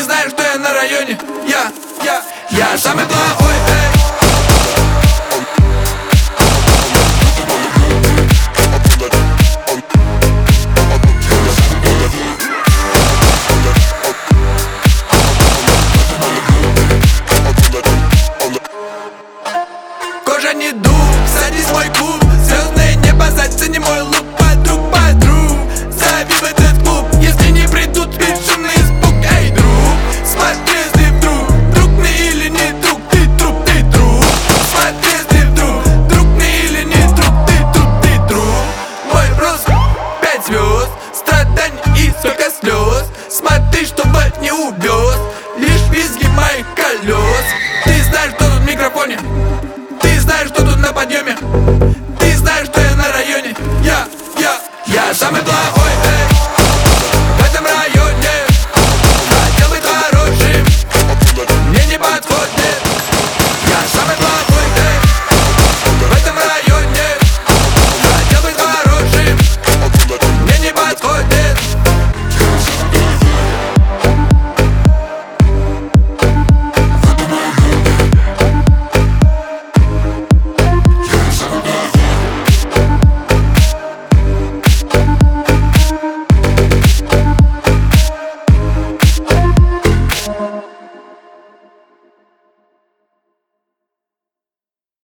знаешь, что я на районе. Я самый плохой, эй. Кожа не дуб, садись в мой клуб. Звездное небо, зацени мой лук. Подруг, зови в этот клуб. Если не придут, бешеный испуг. Эй, друг, смотри, если вдруг друг мне или не друг, ты труп, ты друг. Смотри, если вдруг друг мне или не друг, ты труп, ты друг. Мой рост 5 звезд, страданий и столько слез. Смотри, чтобы не увез лишь визги моих колес. Ты знаешь, что тут в микрофоне, ты знаешь, что тут на подъеме.